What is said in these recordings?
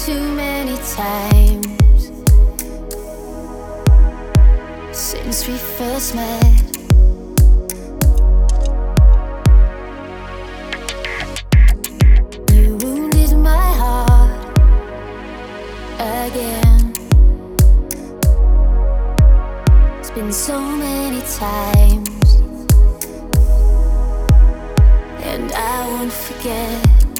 too many times since we first met. You wounded my heart again. It's been so many times, and I won't forget.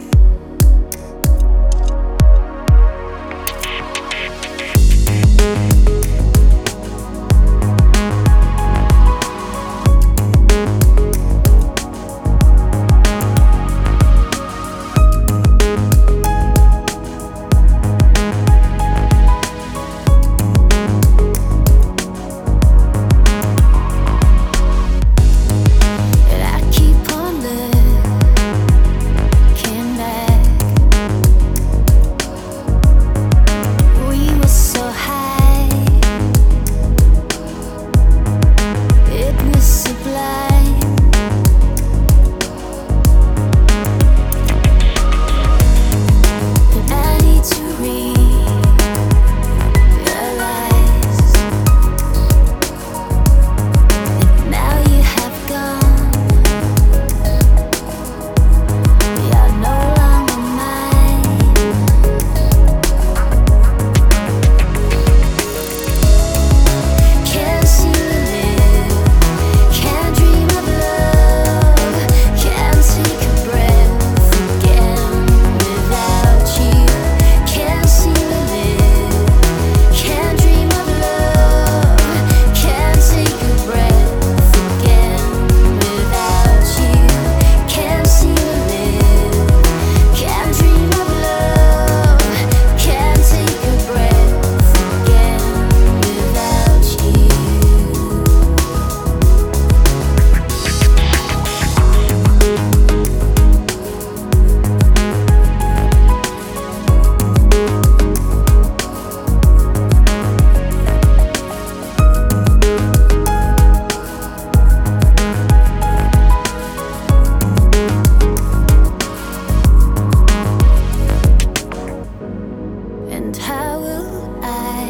And how will I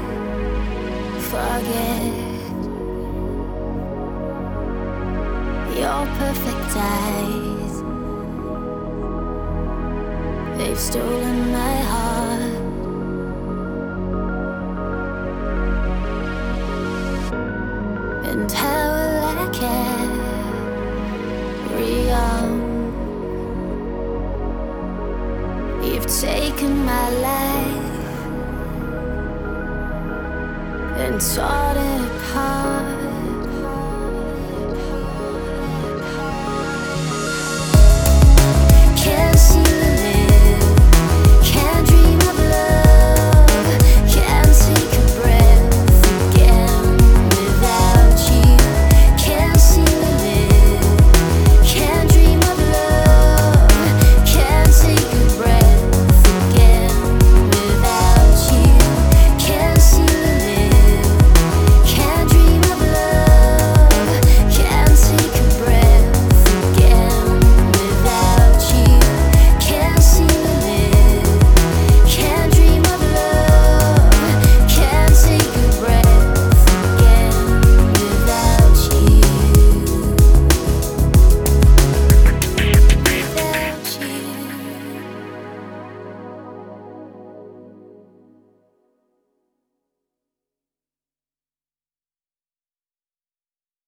forget your perfect eyes? They've stolen my heart. And how will I carry on? You've taken my life and torn it apart.